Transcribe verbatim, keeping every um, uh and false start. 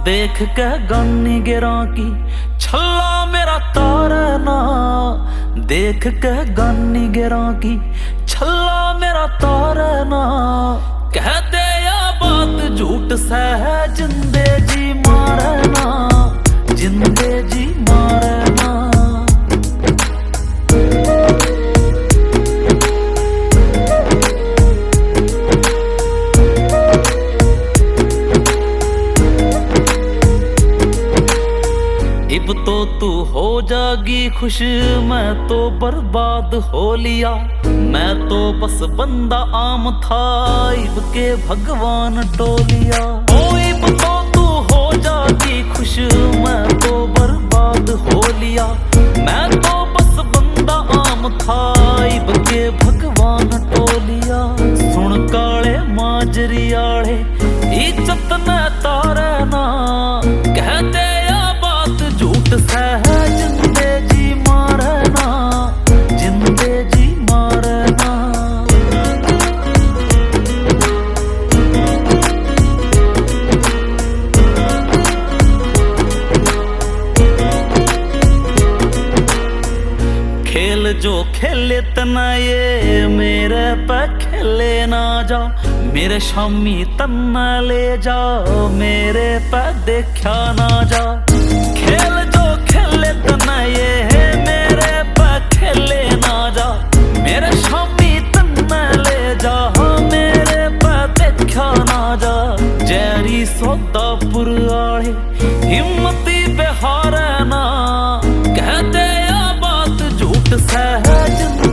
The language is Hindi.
देख के गानी गिरा की छल्ला मेरा तारे ना, देख के गानी गिरा की छल्ला मेरा तारे ना। कह दे या बात झूठ से है जिंदे जी मारे ना, जिंदे जी मारे ना। इब तो तू हो जागी खुश, मैं तो बर्बाद हो लिया। मैं तो बस बंदा आम था, इब के भगवान टोलिया। ओ इब तो तू हो जागी खुश, मैं तो बर्बाद हो लिया। मैं तो बस बंदा आम था, इब के भगवान टोलिया। सुन काले माजरी आले इज्जत न तारे ना, कहते झूठ से है जिंदे जी मारे ना, जिंदे जी मारे ना। खेल जो खेले तना ये मेरे पे खेले ना जा। मेरे शामी तना ले जा, मेरे पे देखा ना जा। खेल जो खेले तना ये है मेरे पे खेले ना जा। मेरे शामी तना ले जा, मेरे पे देखा ना जा। जैरी सौदापुर आले हिम्मती बिहार ना, कहते या बात झूठ से है।